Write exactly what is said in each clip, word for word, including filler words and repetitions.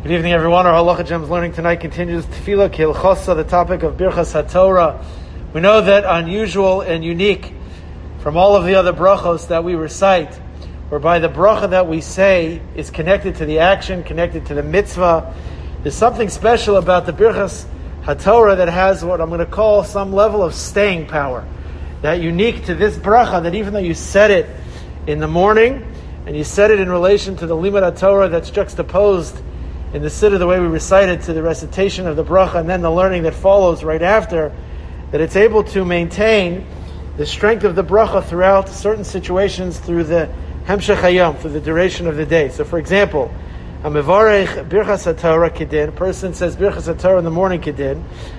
Good evening, everyone. Our Halacha Gems learning tonight continues Tefillah Kilchosa, the topic of Birchas HaTorah. We know that unusual and unique from all of the other brachos that we recite, whereby the bracha that we say is connected to the action, connected to the mitzvah. There's something special about the Birchas HaTorah that has what I'm going to call some level of staying power. That unique to this bracha, that even though you said it in the morning, and you said it in relation to the Limud HaTorah that's juxtaposed in the siddur, the way we recite it, to the recitation of the bracha, and then the learning that follows right after, that it's able to maintain the strength of the bracha throughout certain situations through the Hemshech Hayom, through the duration of the day. So for example, a mevarech Birchas HaTorah kedin, a person says Birchas HaTorah in the morning kedin,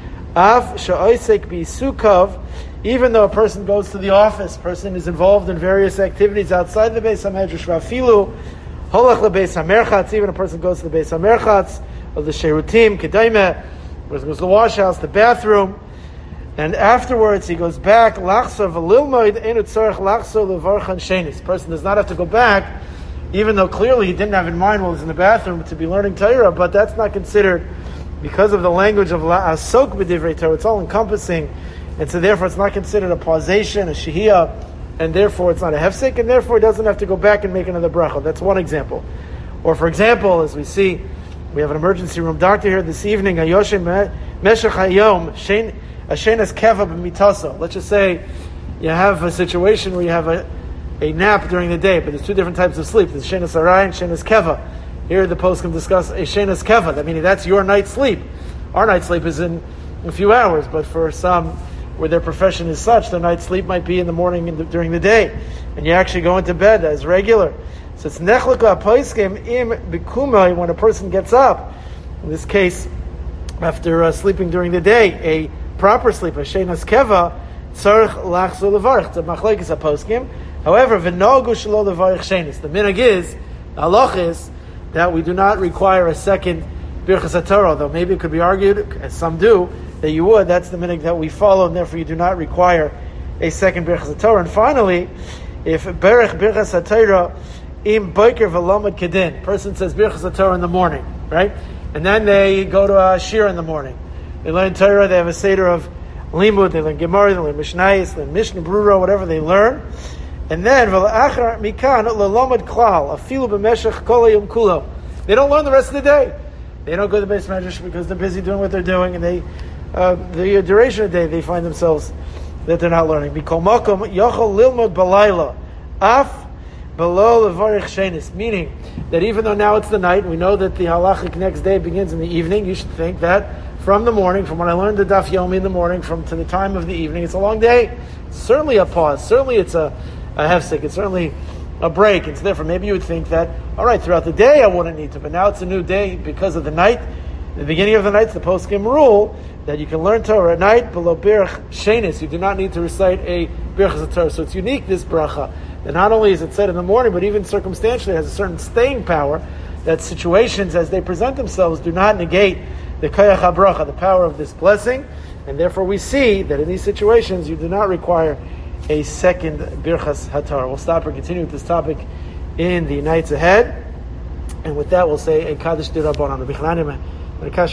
Av sha'oisek bi'isukav, even though a person goes to the office, person is involved in various activities outside the Beis HaMedrash, v'afilu holach lebeis hamerchatz, even a person goes to the Beis HaMerchatz, of the sherutim, kedaimeh, person goes to the wash house, the bathroom, and afterwards he goes back, lachsor v'lilmoid, enu tzorech lachsor levarchan shenis. Person does not have to go back, even though clearly he didn't have in mind while he was in the bathroom to be learning Torah, but that's not considered, because of the language of asok b'divrei Torah, it's all encompassing, and so therefore it's not considered a pausation, a shehiyah, and therefore it's not a hefsek, and therefore he doesn't have to go back and make another bracha. That's one example. Or for example, as we see, we have an emergency room doctor here this evening, Ayoshe Meshech Hayom, Ashenas Keva b'mitaso. Let's just say you have a situation where you have a, a nap during the day, but there's two different types of sleep. There's Shenas Arai and Shenas Keva. Here the post can discuss a Shenas Keva. That meaning that's your night's sleep. Our night's sleep is in a few hours, but for some where their profession is such, their night's sleep might be in the morning and the, during the day, and you actually go into bed as regular. So it's nechlika poiskim im bikumai, when a person gets up, in this case, after uh, sleeping during the day, a proper sleep, a shenas keva, tzarich lachzor levarich, it's a machlekes poskim. However, v'nogu shelo levarich shenas, the minhag is, the halach is, that we do not require a second Birchas HaTorah, though maybe it could be argued, as some do, that you would. That's the minhag that we follow, and therefore you do not require a second Birchas HaTorah. And finally, if Berech Birchas HaTorah im Boker v'lomad kedin, person says Birchas HaTorah in the morning, right? And then they go to a shir in the morning. They learn Torah, they have a seder of limud, they learn Gemara, they learn Mishnayos, they learn Mishnah Brura, v'hatever they learn. And then, v'la'achar mikan l'lomad klal, afilu b'meshech kol hayom kulo. They don't learn the rest of the day. They don't go to the Beis Medrash because they're busy doing what they're doing, and they, uh, the duration of the day, they find themselves that they're not learning. Mikol makom yochol lilmod balayla, af below levarich shenis. Meaning that even though now it's the night, we know that the halachic next day begins in the evening. You should think that from the morning, from when I learned the daf yomi in the morning, from to the time of the evening, it's a long day. It's certainly a pause. Certainly, it's a, a hefsek. It's certainly a break. And so therefore, maybe you would think that, all right, throughout the day I wouldn't need to, but now it's a new day because of the night. The beginning of the night, the poskim rule that you can learn Torah at night below birch shenis. You do not need to recite a Birchas HaTorah. So it's unique, this bracha, that not only is it said in the morning, but even circumstantially it has a certain staying power, that situations as they present themselves do not negate the koyach habracha, the power of this blessing, and therefore we see that in these situations you do not require a second Birchas HaTorah. We'll stop and continue with this topic in the nights ahead, and with that we'll say a Kaddish D'Rabbanan.